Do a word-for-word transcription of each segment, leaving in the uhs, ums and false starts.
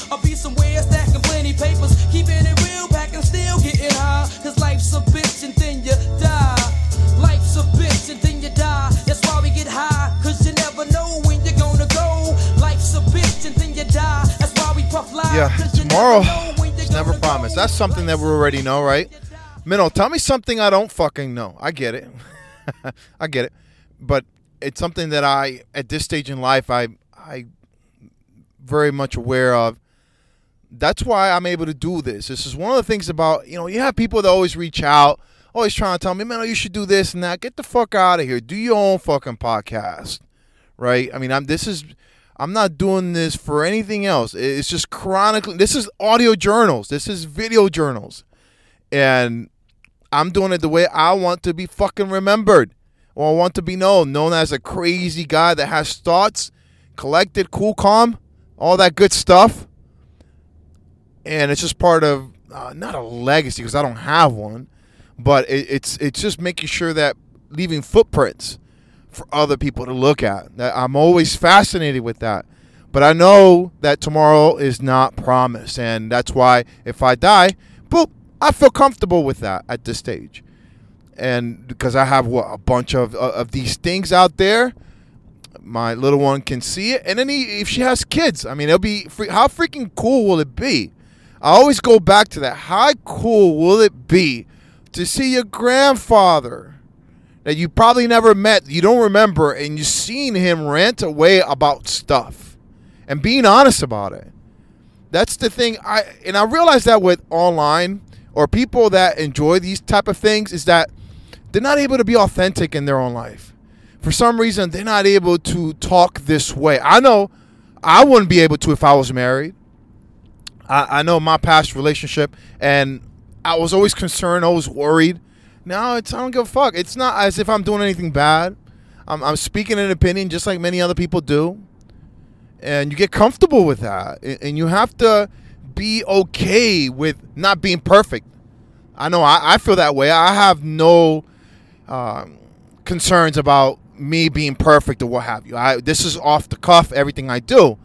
I'll be somewhere stacking plenty papers, keeping it real, packing still getting high. Cause life's a bitch and then you die. Life's a bitch and then you die. That's why we get high, cause you never know when you're gonna go. Life's a bitch and then you die. That's why we puff live. Yeah, tomorrow is never promised. That's something that we already know, right? Minnow, tell me something I don't fucking know. I get it. I get it. But it's something that I, at this stage in life, I I very much aware of. That's why I'm able to do this. This is one of the things about, you know, you have people that always reach out, always trying to tell me, man, you should do this and that. Get the fuck out of here. Do your own fucking podcast, right? I mean, I'm this is, I'm not doing this for anything else. It's just chronically, this is audio journals. This is video journals. And I'm doing it the way I want to be fucking remembered. Or I want to be known, known as a crazy guy that has thoughts, collected, cool, calm, all that good stuff. And it's just part of, uh, not a legacy because I don't have one, but it, it's it's just making sure that leaving footprints for other people to look at. That I'm always fascinated with that. But I know that tomorrow is not promised. And that's why if I die, boop, I feel comfortable with that at this stage. And because I have what, a bunch of uh, of these things out there, my little one can see it. And then he, if she has kids, I mean, it'll be free, how freaking cool will it be? I always go back to that. How cool will it be to see your grandfather that you probably never met, you don't remember, and you've seen him rant away about stuff and being honest about it? That's the thing. I and I realize that with online or people that enjoy these type of things is that they're not able to be authentic in their own life. For some reason, they're not able to talk this way. I know I wouldn't be able to if I was married. I, I know my past relationship, and I was always concerned, always worried. Now it's I don't give a fuck. It's not as if I'm doing anything bad. I'm, I'm speaking an opinion just like many other people do. And you get comfortable with that. And you have to be okay with not being perfect. I know I, I feel that way. I have no um, concerns about me being perfect or what have you. I, this is off the cuff, everything I do.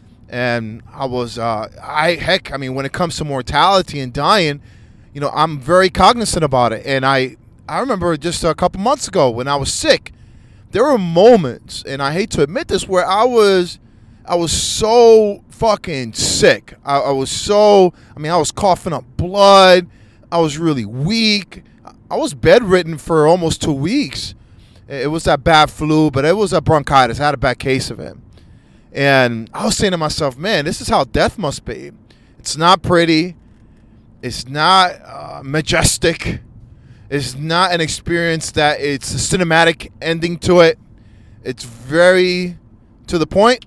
And I was, uh, I heck, I mean, when it comes to mortality and dying, you know, I'm very cognizant about it. And I, I remember just a couple months ago when I was sick, there were moments, and I hate to admit this, where I was, I was so fucking sick. I, I was so, I mean, I was coughing up blood. I was really weak. I was bedridden for almost two weeks. It was that bad flu, but it was a bronchitis. I had a bad case of it. And I was saying to myself, man, this is how death must be. It's not pretty. It's not uh, majestic. It's not an experience that it's a cinematic ending to it. It's very to the point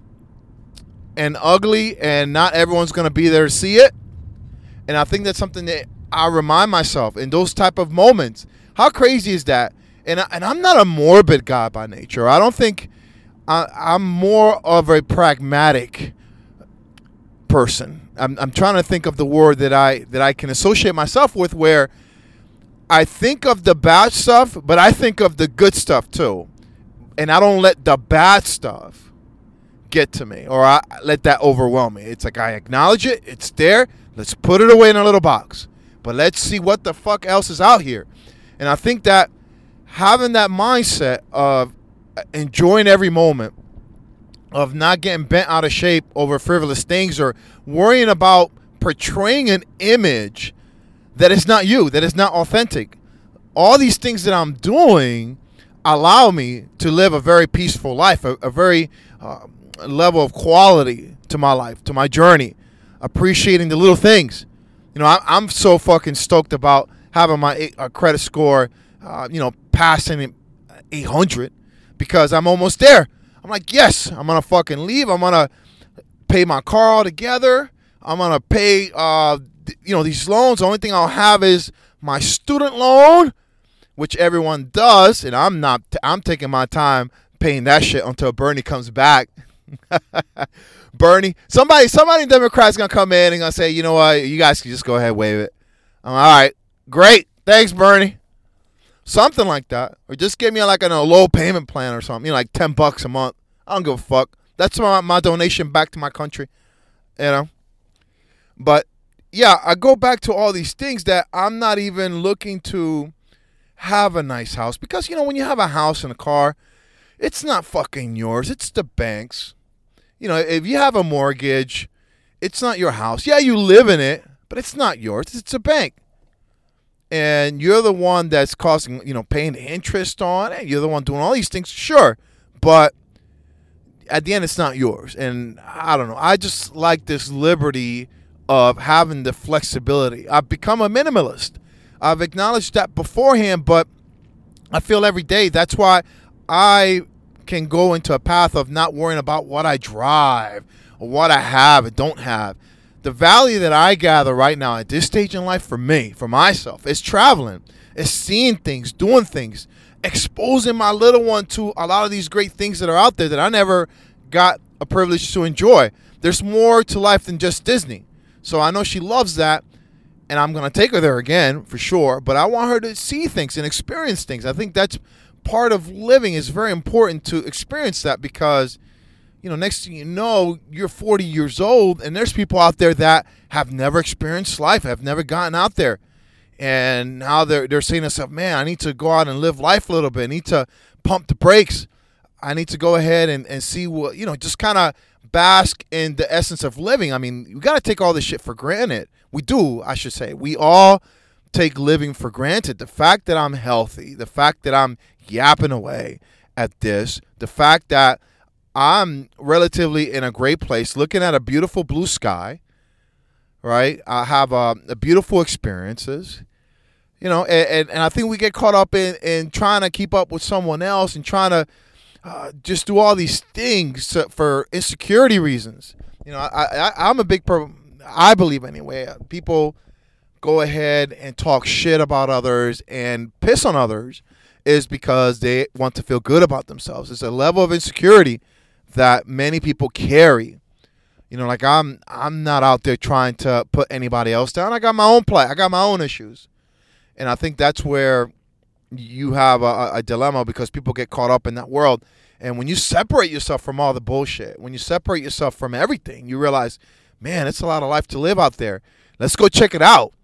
and ugly, and not everyone's going to be there to see it. And I think that's something that I remind myself in those type of moments. How crazy is that? And, I, and I'm not a morbid guy by nature. I don't think I, I'm more of a pragmatic person. I'm, I'm trying to think of the word that I that I can associate myself with, where I think of the bad stuff, but I think of the good stuff too. And I don't let the bad stuff get to me, or I let that overwhelm me. It's like I acknowledge it. It's there. Let's put it away in a little box. But let's see what the fuck else is out here. And I think that having that mindset of enjoying every moment, of not getting bent out of shape over frivolous things, or worrying about portraying an image that is not you, that is not authentic. All these things that I'm doing allow me to live a very peaceful life, a, a very uh, level of quality to my life, to my journey, appreciating the little things. You know, I, I'm so fucking stoked about having my uh, credit score, uh, you know, passing eight hundred, because I'm almost there. I'm like, yes, I'm going to fucking leave. I'm going to pay my car all together. I'm going to pay, uh, th- you know, these loans. The only thing I'll have is my student loan, which everyone does. And I'm not, t- I'm taking my time paying that shit until Bernie comes back. Bernie, somebody, somebody in Democrats going to come in and going to say, you know what, you guys can just go ahead and waive it. I'm like, all right, great. Thanks, Bernie. Something like that. Or just give me like a low payment plan or something, you know, like ten bucks a month. I don't give a fuck. That's my, my donation back to my country, you know. But yeah, I go back to all these things that I'm not even looking to have a nice house. Because, you know, when you have a house and a car, it's not fucking yours. It's the bank's. You know, if you have a mortgage, it's not your house. Yeah, you live in it, but it's not yours. It's a bank. And you're the one that's causing, you know, paying the interest on it. You're the one doing all these things. Sure. But at the end, it's not yours. And I don't know. I just like this liberty of having the flexibility. I've become a minimalist. I've acknowledged that beforehand, but I feel every day that's why I can go into a path of not worrying about what I drive or what I have and don't have. The value that I gather right now at this stage in life for me, for myself, is traveling, is seeing things, doing things, exposing my little one to a lot of these great things that are out there that I never got a privilege to enjoy. There's more to life than just Disney. So I know she loves that, and I'm going to take her there again for sure, but I want her to see things and experience things. I think that's part of living. Is very important to experience that, because, you know, next thing you know, you're forty years old, and there's people out there that have never experienced life, have never gotten out there. And now they're, they're saying to themselves, man, I need to go out and live life a little bit. I need to pump the brakes. I need to go ahead and, and see what, you know, just kind of bask in the essence of living. I mean, we got to take all this shit for granted. We do, I should say. We all take living for granted. The fact that I'm healthy, the fact that I'm yapping away at this, the fact that I'm relatively in a great place, looking at a beautiful blue sky, right? I have uh, a beautiful experiences, you know, and, and, and I think we get caught up in, in trying to keep up with someone else and trying to uh, just do all these things to, for insecurity reasons. You know, I, I, I'm a big, pro- I believe anyway, people go ahead and talk shit about others and piss on others is because they want to feel good about themselves. It's a level of insecurity that many people carry. You know, like I'm I'm not out there trying to put anybody else down. I got my own play. I got my own issues. And I think that's where you have a, a dilemma, because people get caught up in that world. And when you separate yourself from all the bullshit, when you separate yourself from everything, you realize, man, it's a lot of life to live out there. Let's go check it out.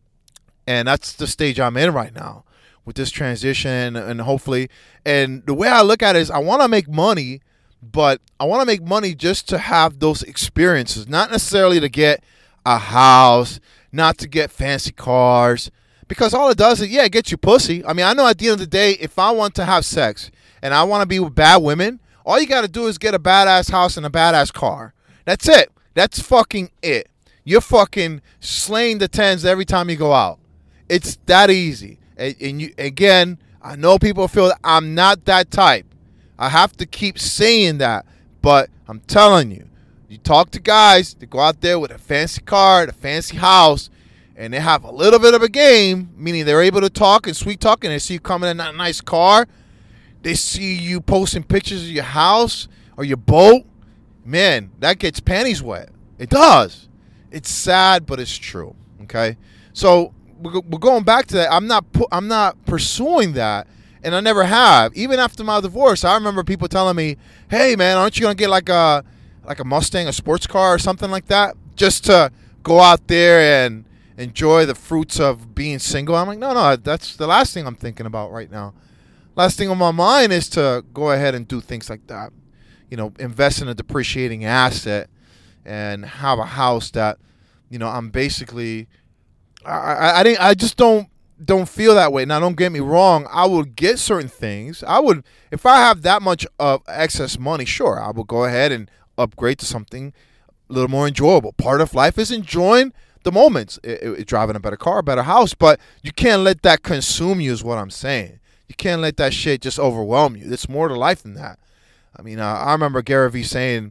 And that's the stage I'm in right now with this transition, and hopefully, and the way I look at it is I want to make money, but I want to make money just to have those experiences, not necessarily to get a house, not to get fancy cars, because all it does is, yeah, it gets you pussy. I mean, I know at the end of the day, if I want to have sex and I want to be with bad women, all you got to do is get a badass house and a badass car. That's it. That's fucking it. You're fucking slaying the tens every time you go out. It's that easy. And, and you, again, I know people feel that I'm not that type. I have to keep saying that, but I'm telling you, you talk to guys that go out there with a fancy car, a fancy house, and they have a little bit of a game, meaning they're able to talk and sweet talk, and they see you coming in that nice car. They see you posting pictures of your house or your boat. Man, that gets panties wet. It does. It's sad, but it's true. Okay, so we're going back to that. I'm not. I'm not pursuing that, and I never have. Even after my divorce, I remember people telling me, "Hey, man, aren't you gonna get like a like a Mustang, a sports car, or something like that, just to go out there and enjoy the fruits of being single?" I'm like, no, no, that's the last thing I'm thinking about right now. Last thing on my mind is to go ahead and do things like that. You know, invest in a depreciating asset and have a house that, you know, I'm basically, I, I, I didn't, I just don't, don't feel that way. Now, don't get me wrong. I would get certain things. I would, if I have that much of excess money, sure, I will go ahead and upgrade to something a little more enjoyable. Part of life is enjoying the moments, it, it, driving a better car, a better house, but you can't let that consume you is what I'm saying. You can't let that shit just overwhelm you. It's more to life than that. I mean, uh, I remember Gary Vee saying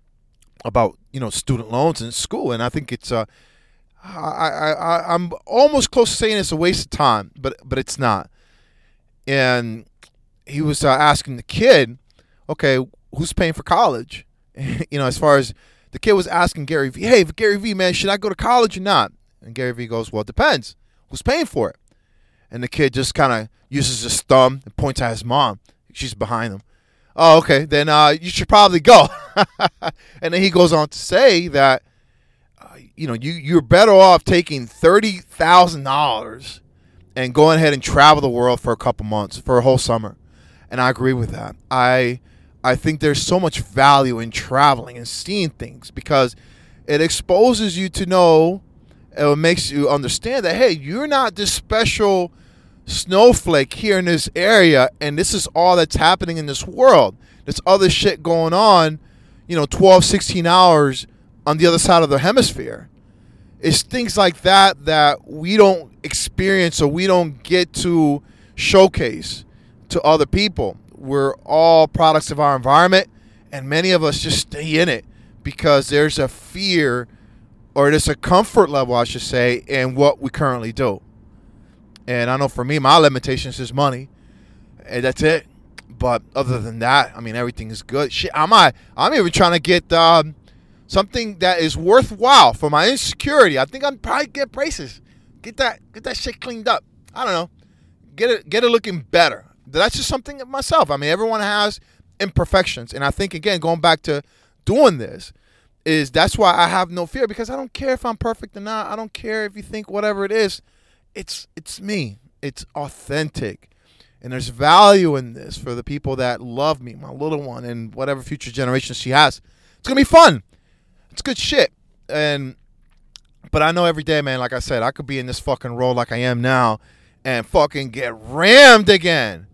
about, you know, student loans in school, and I think it's, uh, I, I, I, I'm almost close to saying it's a waste of time, but but it's not. And he was uh, asking the kid, okay, who's paying for college? You know, as far as the kid was asking Gary Vee, hey, Gary Vee, man, should I go to college or not? And Gary Vee goes, well, it depends. Who's paying for it? And the kid just kind of uses his thumb and points at his mom. She's behind him. Oh, okay, then uh, you should probably go. And then he goes on to say that uh, you know, you you're better off taking thirty thousand dollars and going ahead and travel the world for a couple months, for a whole summer. And I agree with that. I I think there's so much value in traveling and seeing things because it exposes you to know, it makes you understand that, hey, you're not this special snowflake here in this area, and this is all that's happening in this world. There's other shit going on, you know, twelve, sixteen hours on the other side of the hemisphere. It's things like that that we don't experience or we don't get to showcase to other people. We're all products of our environment, and many of us just stay in it because there's a fear, or there's a comfort level, I should say, in what we currently do. And I know for me, my limitations is money, and that's it. But other than that, I mean, everything is good. Shit, I'm I, I'm even trying to get um, something that is worthwhile for my insecurity. I think I'm probably get braces, get that get that shit cleaned up. I don't know, get it get it looking better. That's just something myself. I mean, everyone has imperfections, and I think again, going back to doing this, is that's why I have no fear, because I don't care if I'm perfect or not. I don't care if you think whatever it is. It's it's me. It's authentic. And there's value in this for the people that love me, my little one, and whatever future generations she has. It's going to be fun. It's good shit. And but I know every day, man, like I said, I could be in this fucking role like I am now and fucking get rammed again.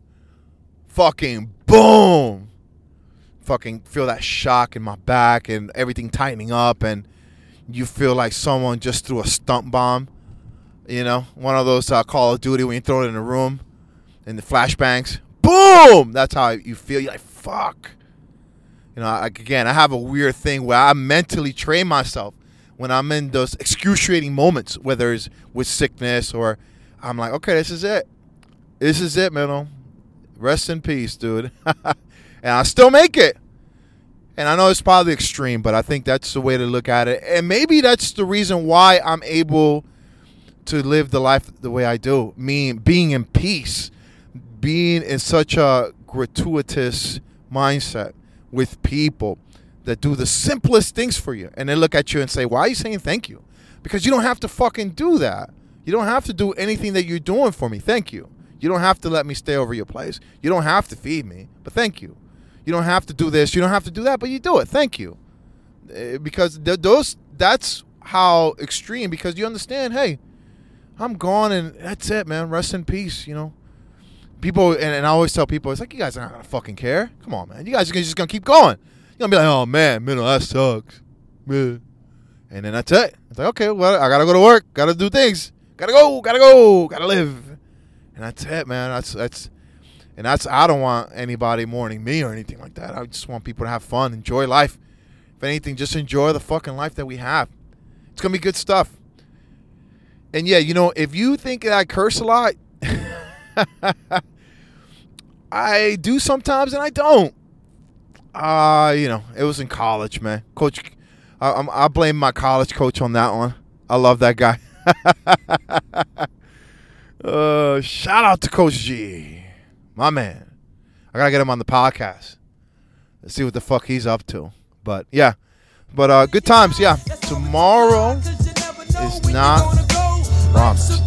Fucking boom. Fucking feel that shock in my back and everything tightening up, and you feel like someone just threw a stump bomb. You know, one of those uh, Call of Duty when you throw it in a room and the flashbangs. Boom! That's how you feel. You're like, fuck. You know, I, again, I have a weird thing where I mentally train myself when I'm in those excruciating moments, whether it's with sickness or I'm like, okay, this is it. This is it, man. Rest in peace, dude. And I still make it. And I know it's probably extreme, but I think that's the way to look at it. And maybe that's the reason why I'm able to live the life the way I do. Me being in peace, being in such a gratuitous mindset with people that do the simplest things for you. And they look at you and say, why are you saying thank you? Because you don't have to fucking do that. You don't have to do anything that you're doing for me. Thank you. You don't have to let me stay over your place. You don't have to feed me, but thank you. You don't have to do this. You don't have to do that, but you do it. Thank you. Uh, because th- those that's how extreme, because you understand, hey, I'm gone and that's it, man. Rest in peace, you know. People, and, and I always tell people, it's like, you guys are not going to fucking care. Come on, man. You guys are just going to keep going. You're going to be like, oh, man, man, that sucks. Man. And then that's it. It's like, okay, well, I got to go to work. Got to do things. Got to go. Got to go. Got to live. And that's it, man. That's, that's, and that's, I don't want anybody mourning me or anything like that. I just want people to have fun, enjoy life. If anything, just enjoy the fucking life that we have. It's going to be good stuff. And yeah, you know, if you think that I curse a lot, I do sometimes and I don't. Uh, you know, it was in college, man. Coach, I, I'm, I blame my college coach on that one. I love that guy. uh, shout out to Coach G, my man. I gotta get him on the podcast. Let's see what the fuck he's up to. But yeah, but uh, good times. Yeah, tomorrow is not promised.